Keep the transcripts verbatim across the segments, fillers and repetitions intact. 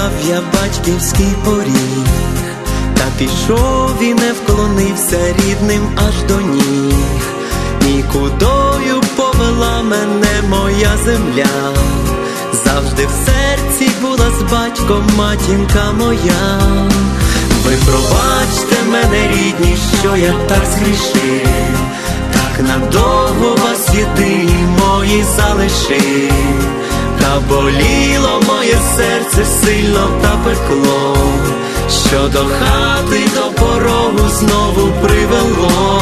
став я батьківський поріг, та пішов і не вклонився рідним аж до ніг. Нікудою повела мене моя земля, завжди в серці була з батьком матінка моя. Ви пробачте мене, рідні, що я так згрішив, так надовго вас єдині мої залишив. Та боліло моє серце сильно та пекло, що до хати, до порогу знову привело.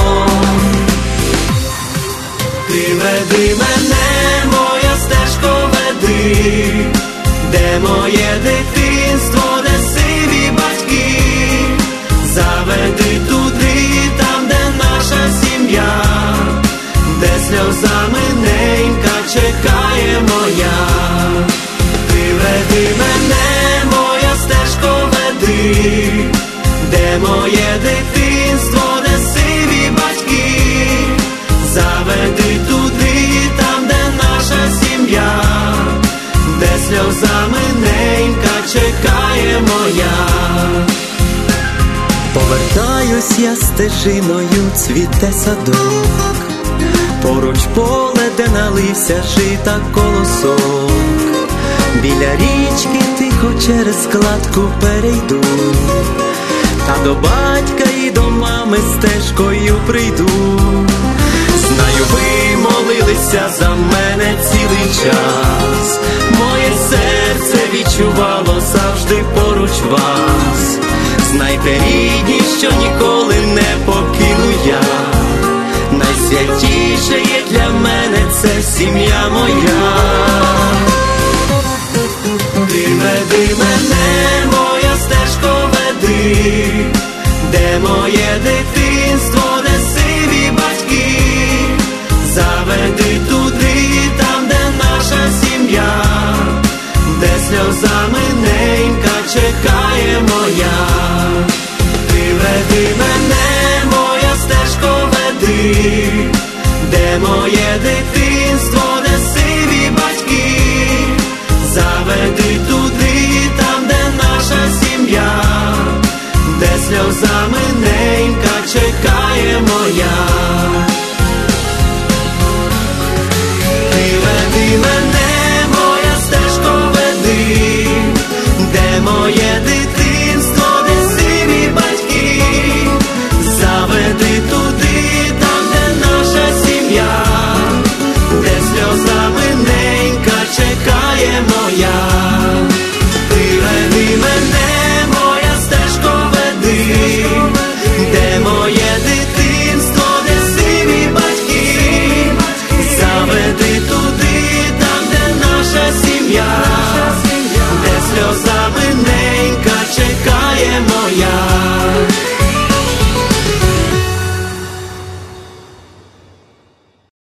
Ти веди мене, моя стежко, веди, де моє дитинство, де сиві батьки. Заведи туди, там, де наша сім'я, де сльозами ненька чекає моя. Ти веди мене, моя стежко, веди, де моє дитинство, де сиві батьки. Заведи туди, там, де наша сім'я, де сльозами ненька чекає моя. Повертаюсь я стежиною, цвіте садок, поруч поле, де налився жита колосок. Біля річки тихо через складку перейду, та до батька і до мами стежкою прийду. Знаю, ви молилися за мене цілий час, моє серце відчувало завжди поруч вас. Знайте, рідні, що ніколи не покину я, найсвятіше є для мене це сім'я моя. Ти веди мене, моя стежко, веди, де моє дитинство, де сиві батьки. Заведи туди, там, де наша сім'я, де сльозами ненька чекає моя. Ти веди мене, моя стежко, веди, де моє дитинство, де сиві батьки. Заведи туди, там, де наша сім'я, де сльозами ненька чекає моя. Ти веди мене, моя стежко, веди, де моє дитинство, де сиві батьки. Заведи туди, там, де наша сім'я, де сльозами ненька чекає моя. Ти веди мене, моя стежко, веди, де моє дитинство, де сиві батьки. Заведи туди, там, де наша сім'я, де сльозами